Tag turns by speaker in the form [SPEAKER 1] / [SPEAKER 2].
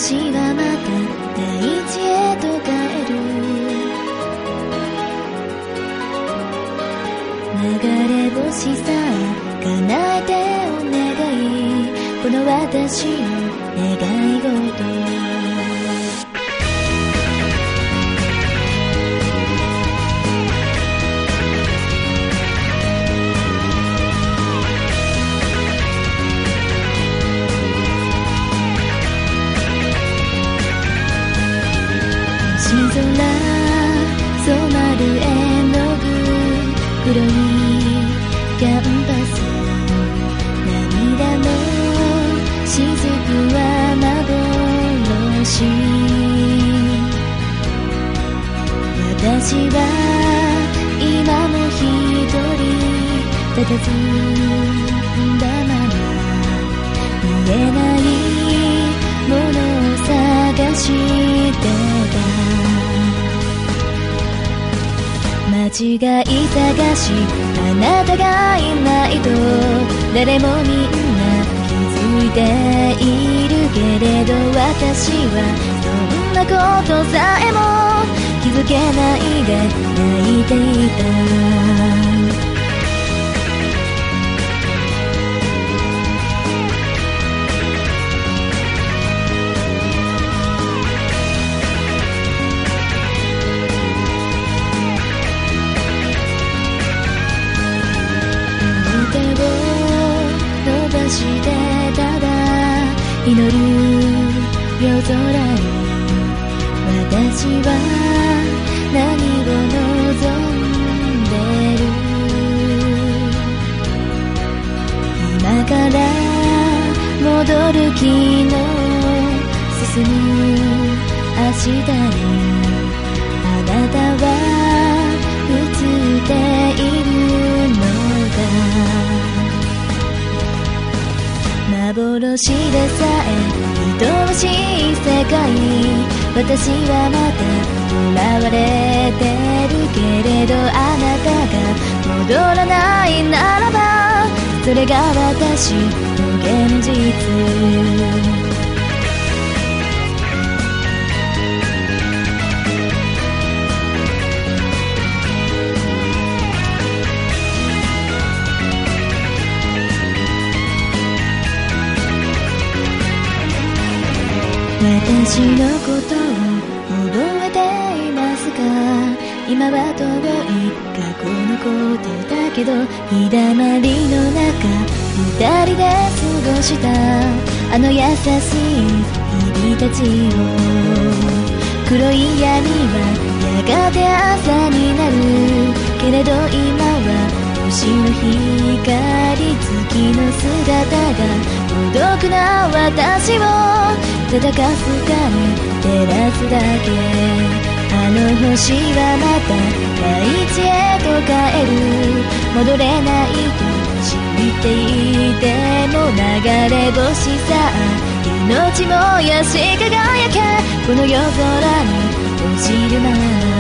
[SPEAKER 1] 星はまた大地へと帰る。流れ星さ叶えてお願い、この私の願い事。星空染まる絵の具、黒いキャンバス、涙の雫は幻。私は今も一人佇んだまま、見えないものを探してた。間違い探し、あなたがいないと誰もみんな気づいているけれど、私はそんなことさえも気づけないで泣いていた。してただ祈る夜空に、私は何を望んでる。今から戻る昨日、進む明日に、あなたは映っているのか。幻でさえ愛しい世界、私はまた囚われてるけれど、あなたが戻らないならば、それが私の現実。私のことを覚えていますか。今は遠い過去のことだけど、日だまりの中二人で過ごしたあの優しい日々たちを、黒い闇はやがて朝になるけれど、今は星の光、月の姿が孤独な私をただかすかに照らすだけ。あの星はまた大地へと帰る。戻れないと知っていても、流れ星さ命燃やし輝け、この夜空に落ちるまま。